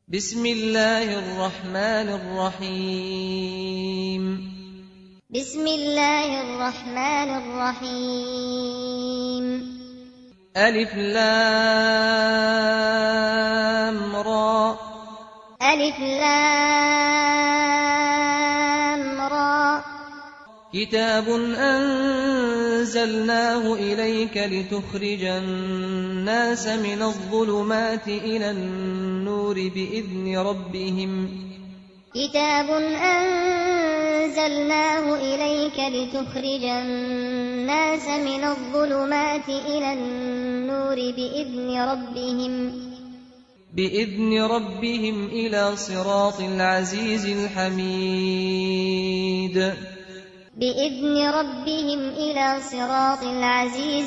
بسم الله الرحمن الرحيم. بسم الله الرحمن الرحيم. ألف لام را. ألف لام را. كتاب أنزلناه إليك لتخرج الناس من الظلمات إلى النور بإذن ربهم. كتاب أنزلناه إليك لتخرج الناس من الظلمات إلى النور بإذن ربهم إلى صراط العزيز الحميد. بإذن ربهم إلى صراط العزيز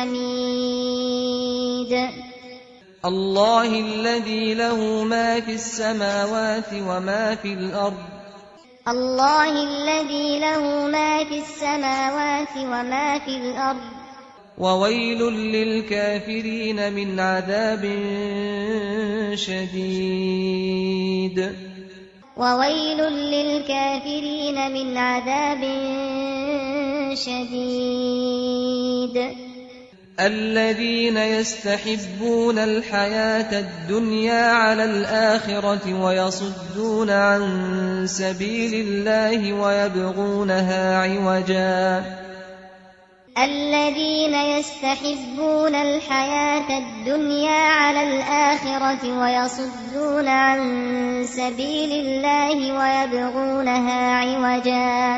الحميد. الله الذي له ما في السماوات وما في الأرض. الله الذي له ما في السماوات وما في الأرض. وويل للكافرين من عذاب شديد. وويل للكافرين من عذاب شديد. الذين يستحبون الحياة الدنيا على الآخرة ويصدون عن سبيل الله ويبغونها عوجا. الذين يستحبون الحياة الدنيا على الآخرة ويصدون عن سبيل الله ويبغونها عوجا.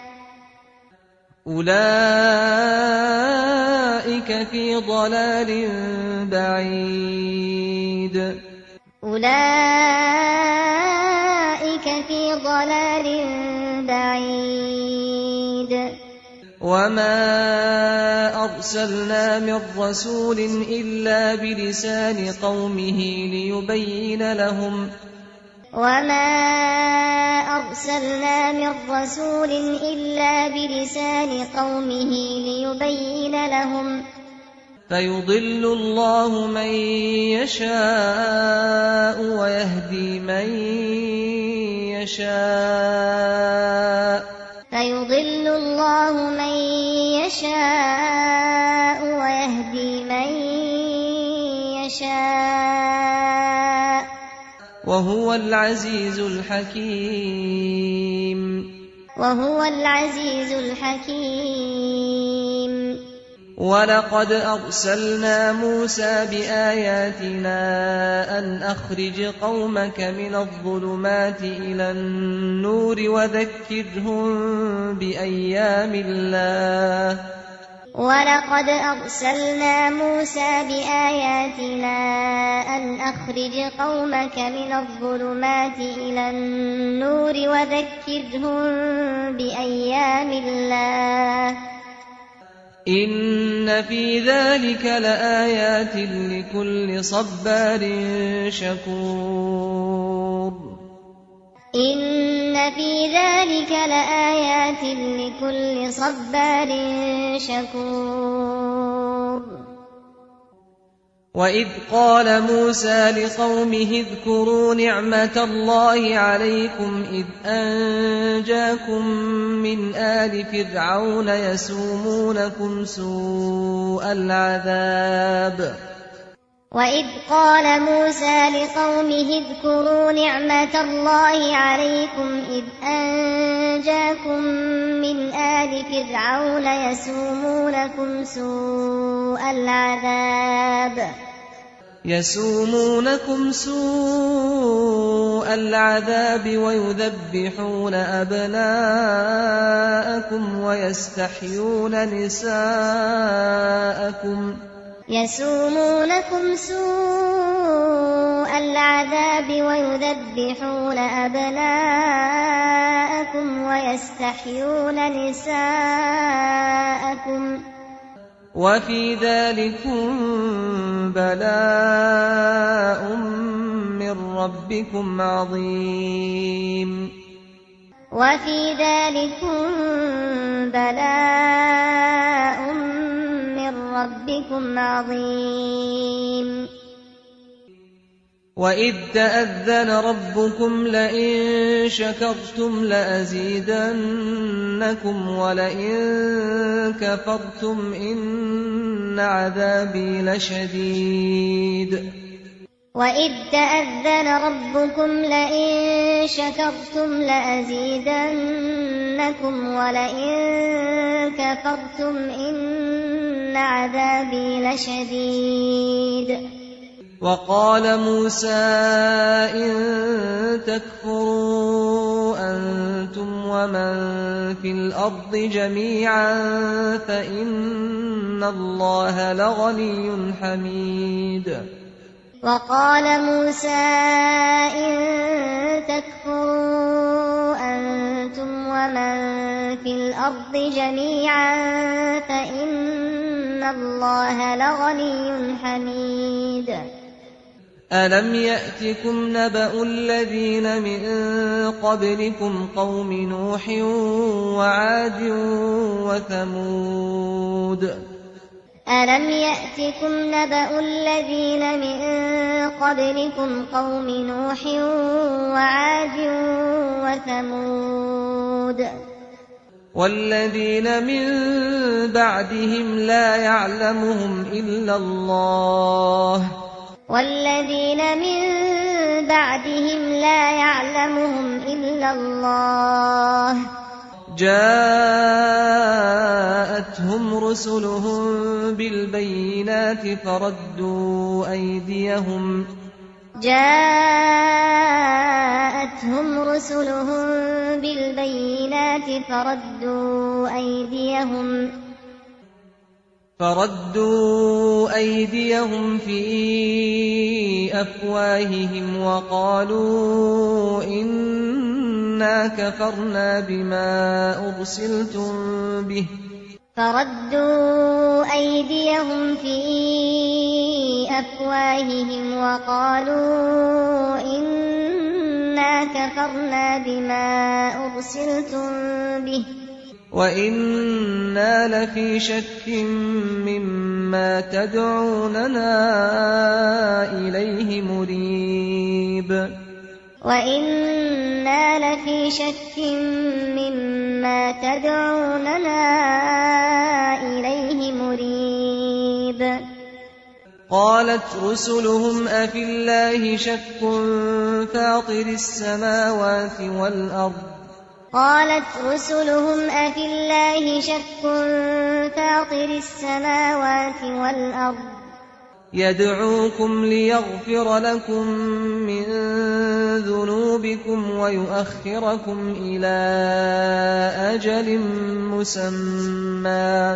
أولئك في ضلال بعيد. أولئك في ضلال بعيد. وما أرسلنا من رسول إلا بلسان قومه ليبين لهم. وما أرسلنا من رسول إلا بلسان قومه ليبين لهم. فيضل الله من يشاء ويهدي من يشاء. فيضل الله من يشاء ويهدي من يشاء. وهو العزيز الحكيم. وهو العزيز الحكيم. ولقد أرسلنا موسى بآياتنا أن أخرج قومك من الظلمات إلى النور وذكرهم بأيام الله. ولقد أرسلنا موسى بآياتنا أن أخرج قومك من الظلمات إلى النور وذكرهم بأيام الله. إن في ذلك لآيات لكل صبار شكور. إن في ذلك لآيات لكل صبار شكور. وإذ قال موسى لقومه اذكروا نعمة الله عليكم إذ أنجاكم من آل فرعون يسومونكم سوء العذاب. وإذ قال موسى لقومه اذكروا نعمة الله عليكم إذ أنجاكم من آل فرعون يسومونكم سوء العذاب ويذبحون أبناءكم ويستحيون نساءكم. يسومونكم سوء العذاب ويذبحون أبناءكم ويستحيون نساءكم. وفي ذلكم بلاء من ربكم عظيم. وفي ذلكم بلاء من ربكم عظيم. وَإِذْ تَأَذَّنَ رَبُّكُمْ لَئِن شَكَرْتُمْ لَأَزِيدَنَّكُمْ وَلَئِن كَفَرْتُمْ إِنَّ عَذَابِي لَشَدِيدٌ وَإِذْ تَأَذَّنَ رَبُّكُمْ لَئِن شَكَرْتُمْ لَأَزِيدَنَّكُمْ وَلَئِن كَفَرْتُمْ إِنَّ عَذَابِي لَشَدِيدٌ وَقَالَ مُوسَىٰ إِن تَكْفُرُوا أَنتُمْ وَمَن فِي الْأَرْضِ جَمِيعًا فَإِنَّ اللَّهَ لَغَنِيٌّ حَمِيدٌ وَقَالَ مُوسَىٰ إِن تَكْفُرُوا أَنتُمْ وَمَن فِي الْأَرْضِ جَمِيعًا فَإِنَّ اللَّهَ لَغَنِيٌّ حَمِيدٌ أَلَمْ يَأْتِكُمْ نَبَأُ الَّذِينَ مِن قَبْلِكُمْ قَوْمِ نُوحٍ وَعَادٍ وَثَمُودَ أَلَمْ يَأْتِكُمْ نَبَأُ الَّذِينَ مِن قَبْلِكُمْ قَوْمِ نُوحٍ وَعَادٍ وَثَمُودَ وَالَّذِينَ مِن بَعْدِهِمْ لَا يَعْلَمُهُمْ إِلَّا اللَّهُ جاءتهم رسلهم بالبينات فردوا أيديهم في أفواههم وقالوا إنا كفرنا بما أرسلتم به وَإِنَّا لَفِي شَكٍّ مِّمَّا تَدْعُونَنَا إِلَيْهِ مُرِيبٌ قالت رسلهم أفي الله شك فاطر السماوات والأرض يدعوكم ليغفر لكم من ذنوبكم ويؤخركم إلى أجل مسمى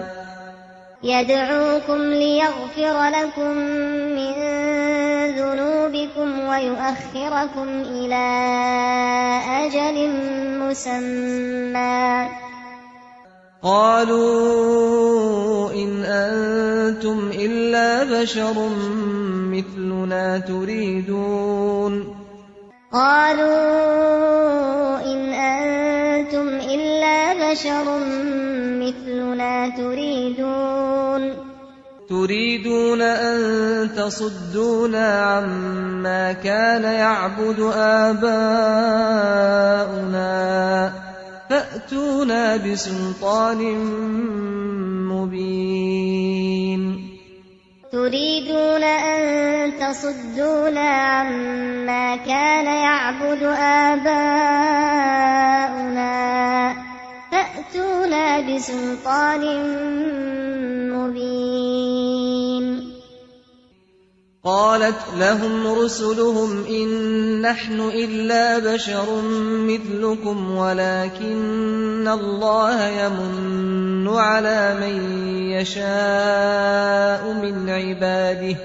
قالوا إن أنتم إلا بشر مثلنا تريدون أن تصدونا عما كان يعبد آباؤنا فأتونا بسلطان مبين قالت لهم رسلهم إن نحن إلا بشر مثلكم ولكن الله يمن على من يشاء من عباده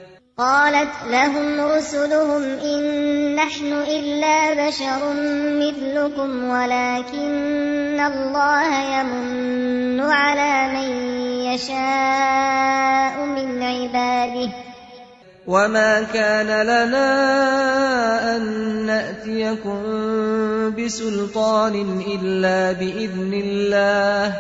وما كان لنا أن نأتيكم بسلطان إلا بإذن الله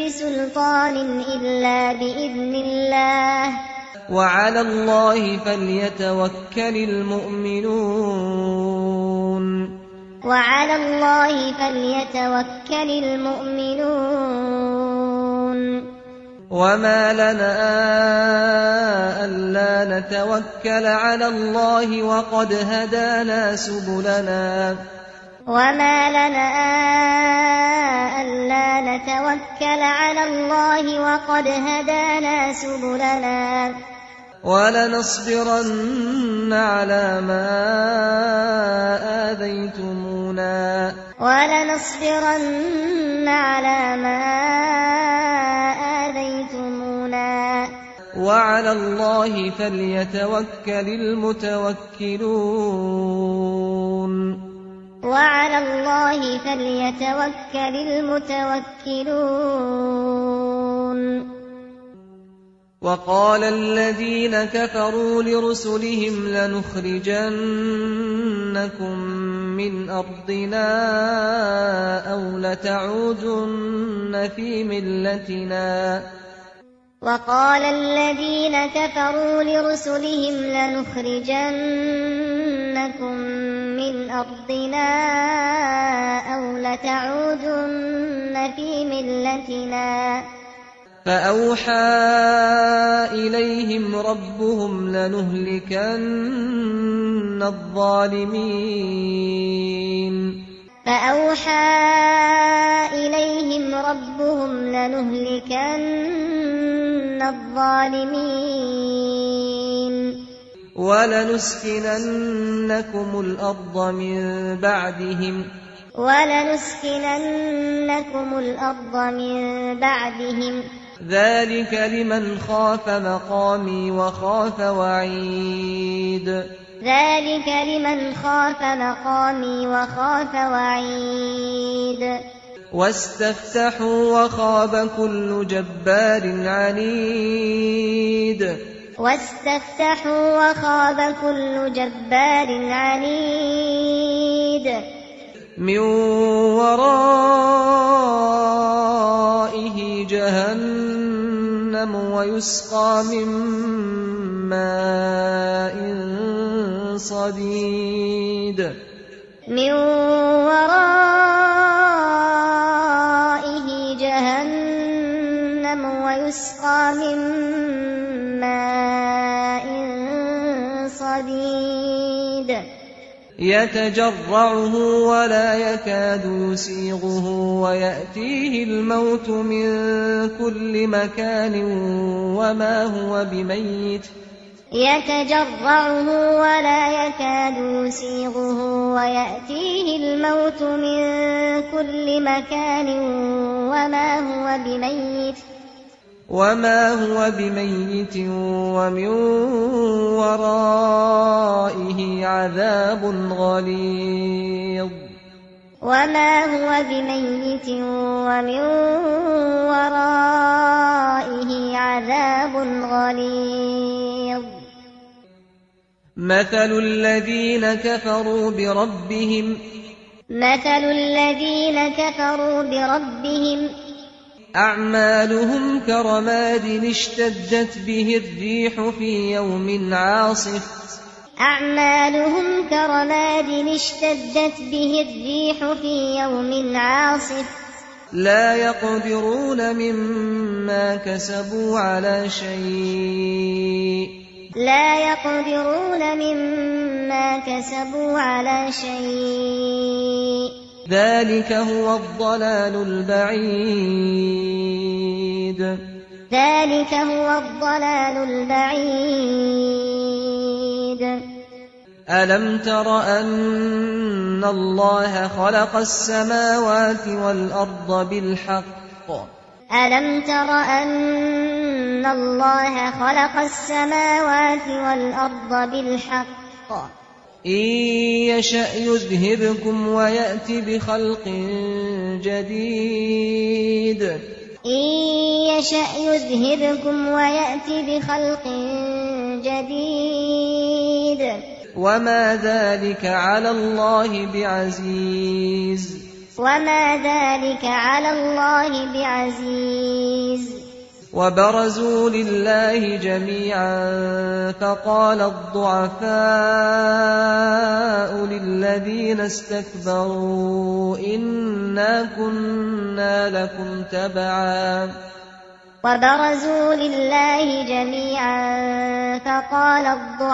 بسلطان إلا بإذن الله وعلى الله فليتوكل المؤمنون وعلى الله فليتوكل المؤمنون وما لنا ألا نتوكل على الله وقد هدانا سبلنا وما لنا ألا نتوكل على الله وقد هدانا سبلنا ولنصبرن على ما آذيتمونا وعلى الله فليتوكل المتوكلون وقال الذين كفروا لرسلهم لنخرجنكم من أرضنا أو لتعودن في ملتنا وقال الذين كفروا لرسلهم لنخرجنكم من أرضنا أو لتعودن في ملتنا فأوحى إليهم ربهم لنهلكن الظالمين ولنسكننكم الأرض من بعدهم ذلك لمن خاف مقامي وخاف وعيد واستفتحوا وخاب كل جبار عنيد من ورائه جهنم ويسقى من ماء صديد يتجرعه ولا يكاد يسيغه ويأتيه الموت من كل مكان وما هو بميت ومن ورائه عذاب غليظ مثل الذين كفروا بربهم أعمالهم كرماد اشتدت به الريح في يوم عاصف لا يقدرون مما كسبوا على شيء ذلك هو الضلال البعيد ألم تر أن الله خلق السماوات والأرض بالحق إن يشأ يذهبكم ويأت بخلق جديد وما ذلك على الله بعزيز وما ذلك على الله بعزيز وبرزوا لله جميعا فقال الضعفاء للذين استكبروا إنا كنا لكم تبعا وبرزوا لله جميعا فقال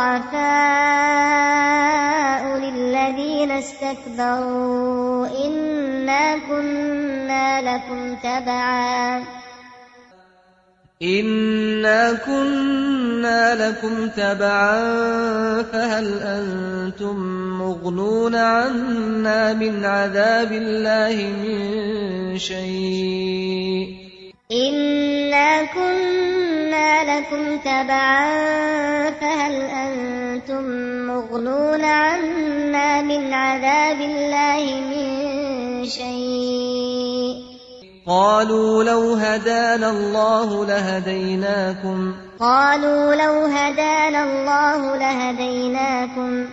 الضعفاء للذين استكبروا إنا كنا لكم تبعا فهل أنتم مغنون عنا من عذاب الله من شيء إنا كنا لكم تبعا فهل أنتم مغنون عنا من عذاب الله من شيء قالوا لو هدانا الله لهديناكم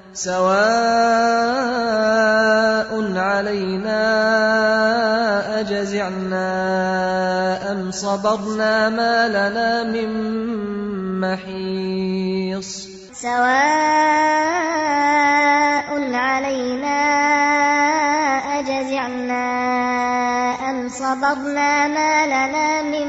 سواء علينا أجزعنا أم صبرنا ما لنا من محيص سواء علينا أجزعنا أم صبرنا ما لنا من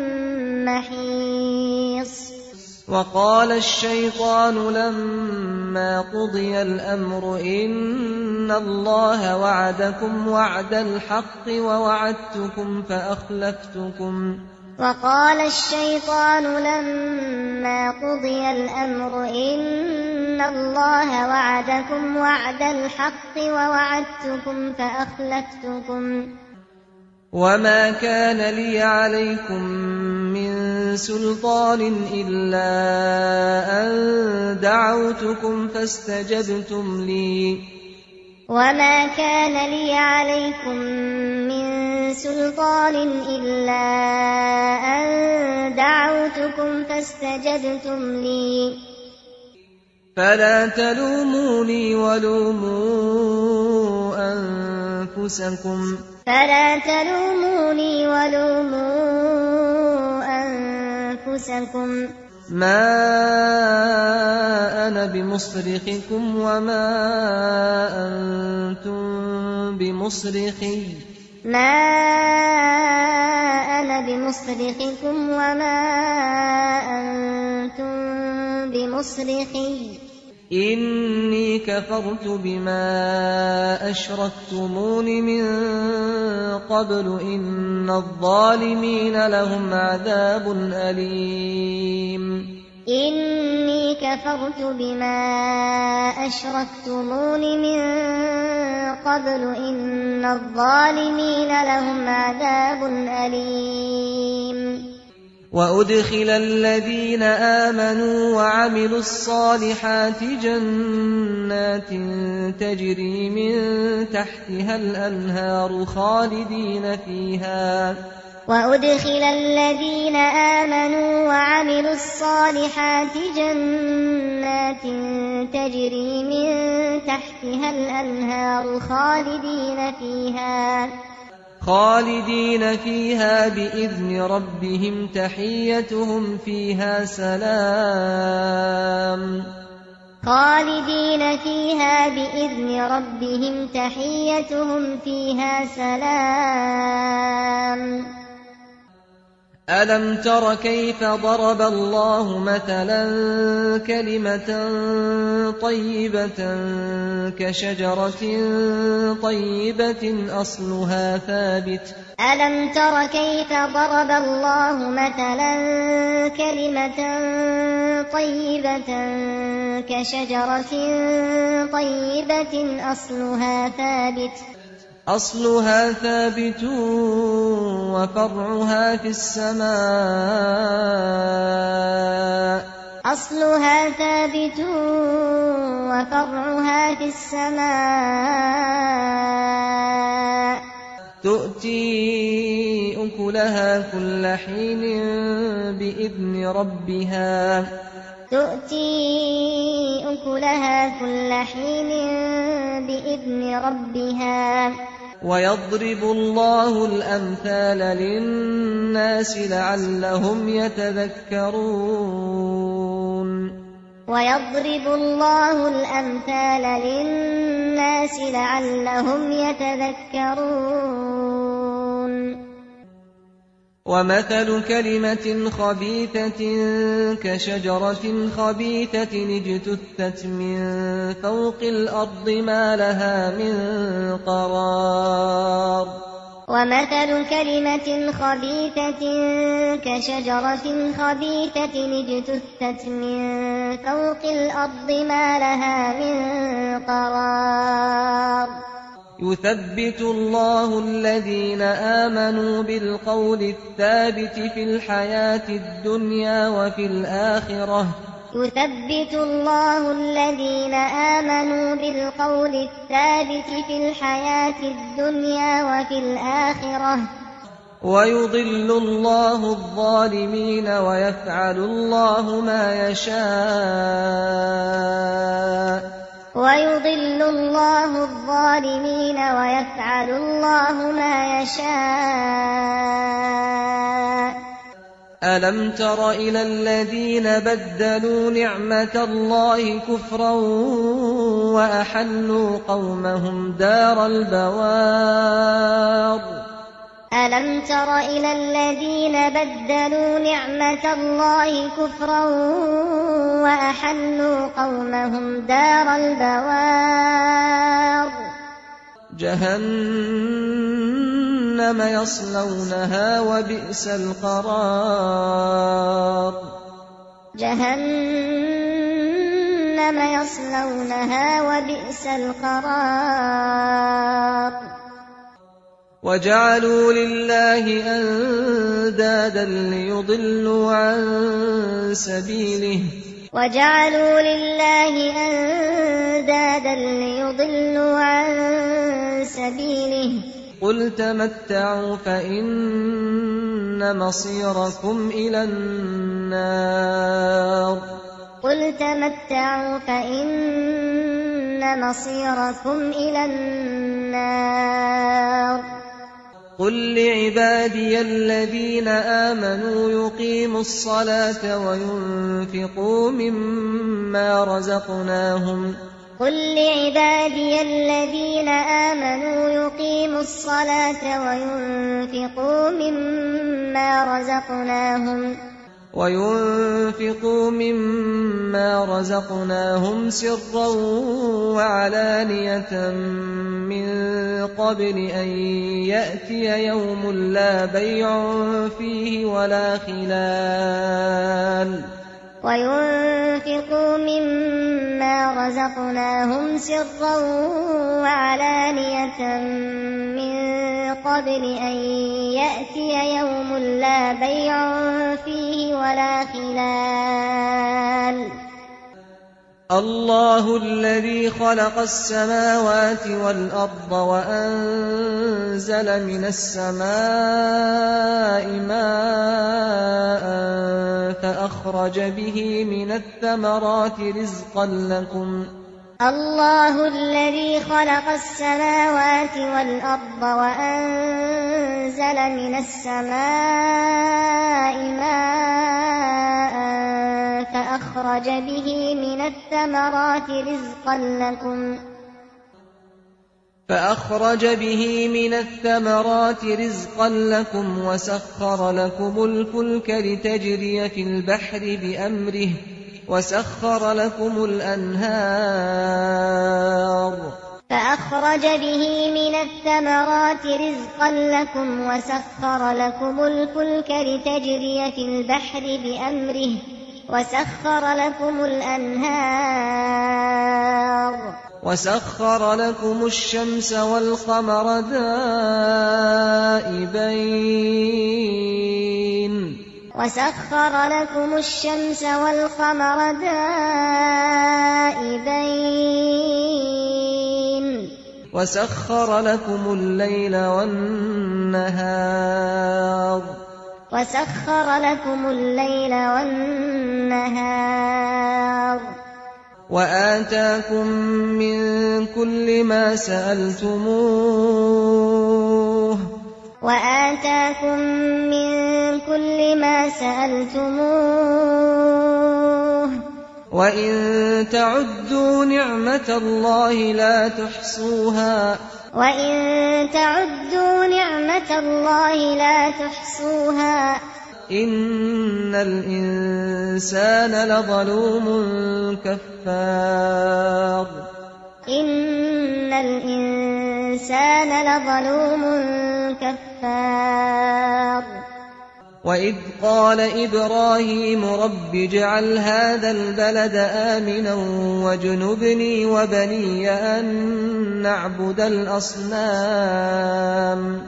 محيص وقال الشيطان لما قضي الأمر إن الله وعدكم وعد الحق ووعدتكم فأخلفتكم وقال الشيطان لما قضي الأمر إن الله وعدكم وعد الحق ووعدتكم فأخلفتكم وما كان لي عليكم من سلطان إلا أن دعوتكم فاستجبتم لي وما كان لي عليكم من سلطان إلا أن دعوتكم فاستجبتم لي فلا تلوموني ولوموا أنفسكم ما أنا بمصرخكم وما أنتم بمصرخي إني كفرت بما أشركتمون من قبل إن الظالمين لهم عذاب أليم إني كفرت بما أشركتمون من قبل إن الظالمين لهم عذاب أليم وأدخل الذين آمنوا وعملوا الصالحات جنات تجري من تحتها الأنهار خالدين فيها وأدخل الذين آمنوا وعملوا الصالحات جنات تجري من تحتها الأنهار خالدين فيها بإذن ربهم تحيتهم فيها سلام خالدين فيها بإذن ربهم تحيتهم فيها سلام ألم تر كيف ضرب الله مثلا كلمة طيبة كشجرة طيبة أصلها ثابت ألم تر كيف ضرب الله مثلا كلمة طيبة كشجرة طيبة أصلها ثابت وفرعها في السماء تؤتي أكلها كل حين بإذن ربها ويضرب الله الأمثال للناس لعلهم يتذكرون ويضرب الله الأمثال للناس لعلهم يتذكرون ومثل كلمة خبيثة كشجرة خبيثة اجتثت من فوق الأرض ما لها من قرار ومثل كلمة خبيثة كشجرة خبيثة اجتثت من فوق الأرض ما لها من قرار يثبت الله الذين آمنوا بالقول الثابت في الحياة الدنيا وفي الآخرة يثبت الله الذين آمنوا بالقول الثابت في الحياة الدنيا وفي الآخرة ويضل الله الظالمين ويفعل الله ما يشاء ويضل الله الظالمين ويفعل الله ما يشاء ألم تر إلى الذين بدلوا نعمة الله كفرا وأحلوا قومهم دار البوار ألم تر إلى الذين بدلوا نعمة الله كفرا وأحلوا قومهم دار البوار جهنم يصلونها وبئس القرار جهنم يصلونها وبئس القرار وجعلوا لله أندادا ليضلوا عن سبيله وجعلوا لله أندادا ليضلوا عن سبيله قل تمتعوا فإن مصيركم إلى النار قل تمتعوا فإن مصيركم إلى النار قل لعبادي الذين آمنوا يقيموا الصلاة وينفقوا مما رزقناهم قل لعبادي الذين آمنوا يقيموا الصلاة وينفقوا مما رزقناهم سرا وعلانية من قبل أن يأتي يوم لا بيع فيه ولا خلال وينفقوا مما رزقناهم سرا وعلانية من قبل أن يأتي يوم لا بيع فيه ولا خلال الله الذي خلق السماوات والأرض وأنزل من السماء ماء فأخرج به من الثمرات رزقا لكم الله الذي خلق السماوات والأرض وأنزل من السماء ماء فأخرج به من الثمرات رزقا لكم وسخر لكم الفلك لتجري في البحر بأمره وسخر لكم الأنهار فأخرج به من الثمرات رزقا لكم وسخر لكم الفلك لتجري في البحر بأمره وسخر لكم الأنهار وسخر لكم الشمس والقمر دائبين وسخر لكم الشمس والقمر دائبين وسخر لكم الليل والنهار وآتاكم من كل ما سألتموه وإن تعدوا نعمة الله لا تحصوها إن الإنسان لظلوم كفار وإذ قال إبراهيم رب اجعل هذا البلد آمنا واجنبني وبني أن نعبد الأصنام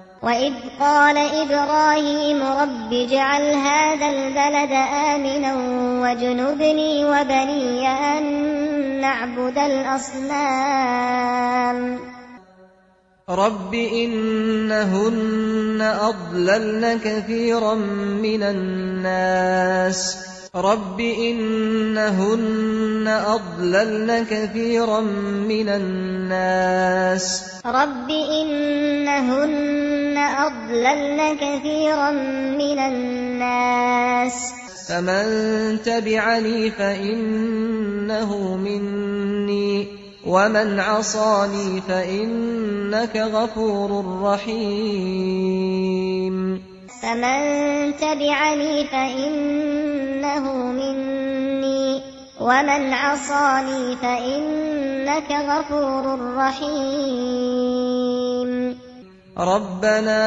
رب إنهن أضللن كثيرا من الناس فمن تبعني فإنه مني ومن عصاني فإنك غفور رحيم ربنا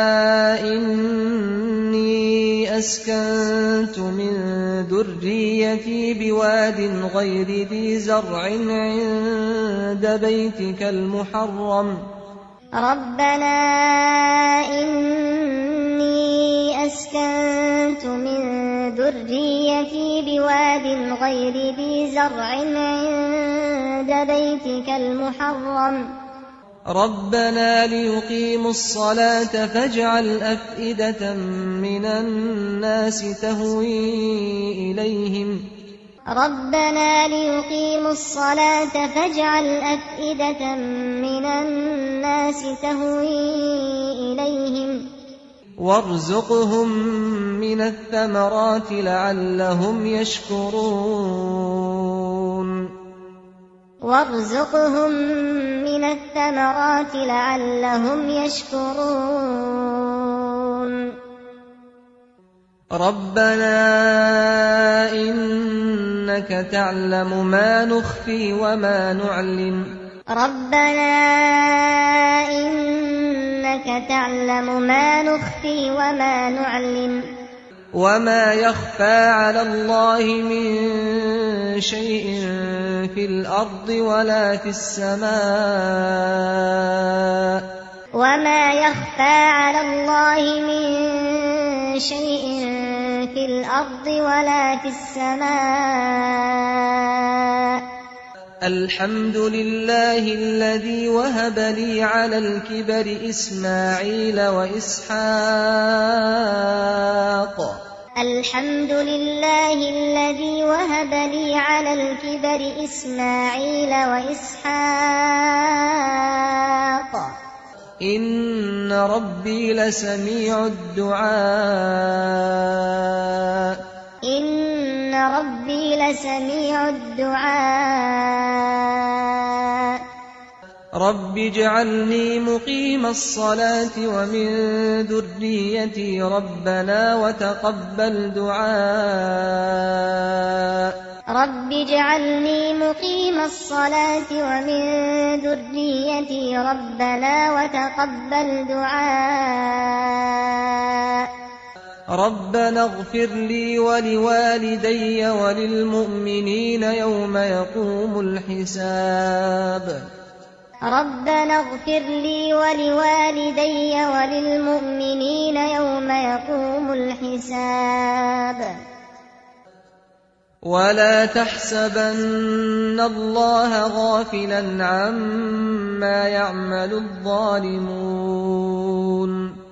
إني أسكنت من ذريتي بواد غير ذي زرع عند بيتك المحرم ربنا ليقيموا الصلاة فاجعل أفئدة من الناس تهوي إليهم وارزقهم من الثمرات لعلهم يشكرون ربنا إنك تعلم ما نخفي وما نعلن وما يخفى على الله من شيء في الأرض ولا في السماء الحمد لله الذي وهب لي على الكبر إسماعيل وإسحاق إن ربي لسميع الدعاء رب اجعلني مقيم الصلاة ومن ذريتي ربنا وتقبل دعاء ربنا اغفر لي ولوالدي وللمؤمنين يوم يقوم الحساب ولا تحسبن الله غافلا عما يعمل الظالمون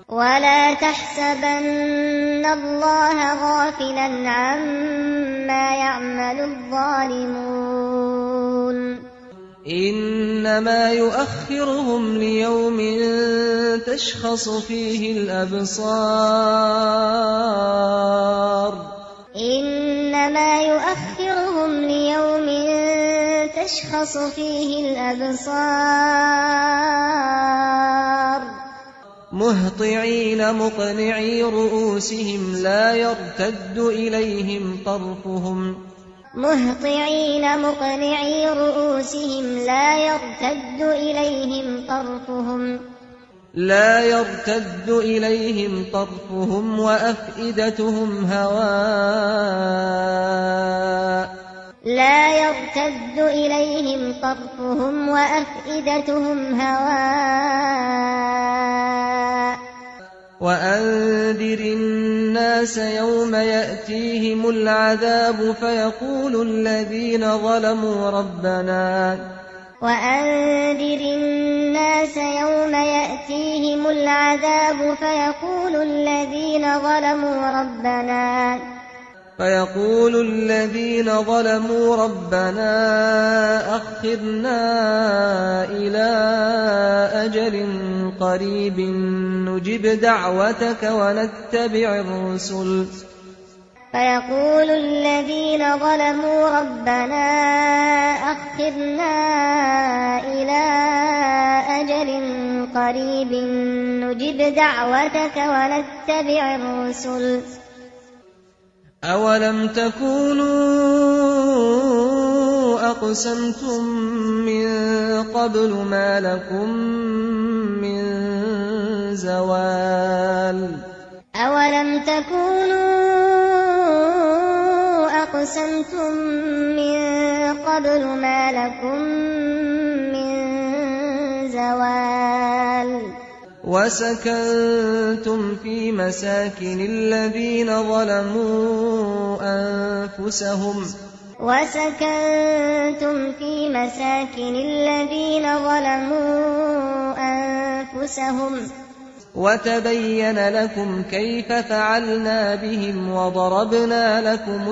إنما يؤخرهم ليوم تشخص فيه الأبصار إنما يؤخرهم ليوم تشخص فيه الأبصار مهطعين مقنعي رؤوسهم لا يرتد إليهم طرفهم مهطعين مقنعي رؤوسهم لا يرتد إليهم طرفهم وأفئدتهم هواء وأنذر الناس يوم يأتيهم العذاب فيقول الذين ظلموا ربنا أخرنا إلى أجل قريب نجب دعوتك ونتبع الرسل أولم تكونوا أقسمتم من قبل ما لكم من زوال وسكنتم في مساكن الذين ظلموا أنفسهم وتبين لكم كيف فعلنا بهم وضربنا لكم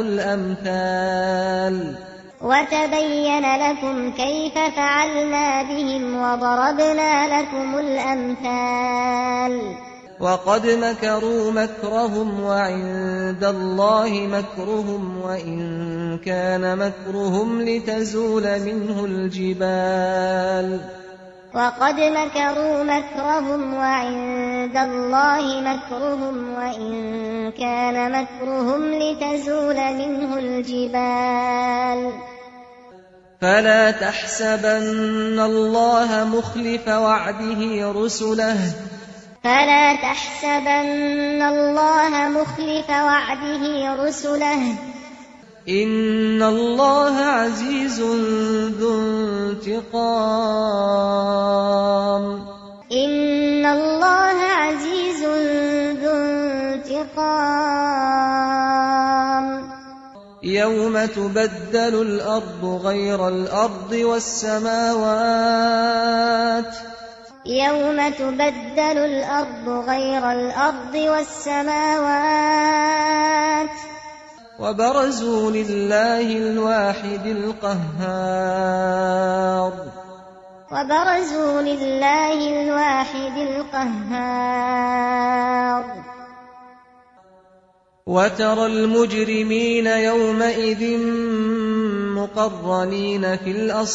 الأمثال وقد مكروا مكرهم وعند الله مكرهم وإن كان مكرهم لتزول منه الجبال فلا تحسبن الله مخلف وعده رسله إن الله عزيز ذو انتقام يوم تبدل الأرض غير الأرض والسماوات وبرزوا لله الواحد القهار وترى المجرمين يومئذ مقرنين في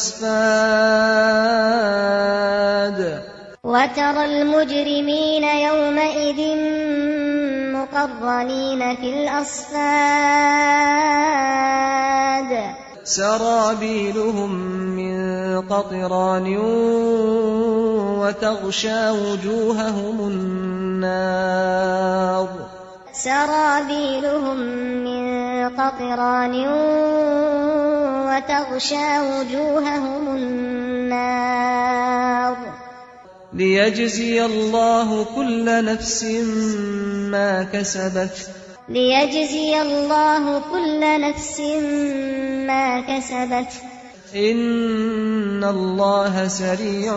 الأصفاد سرابيلهم من قطران وتغشى وجوههم النار ليجزي الله كل نفس ما كسبت إن الله سريع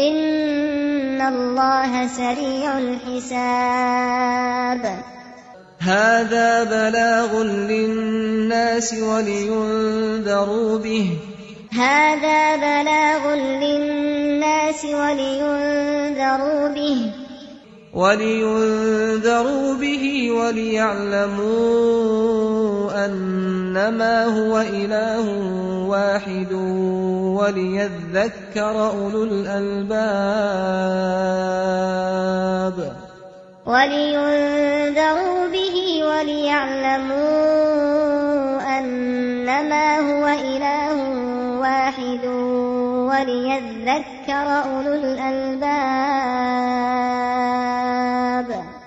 الحساب هذا بلاغ للناس ولينذروا به وليعلموا أنما هو إله واحد وليذكر أولو الألباب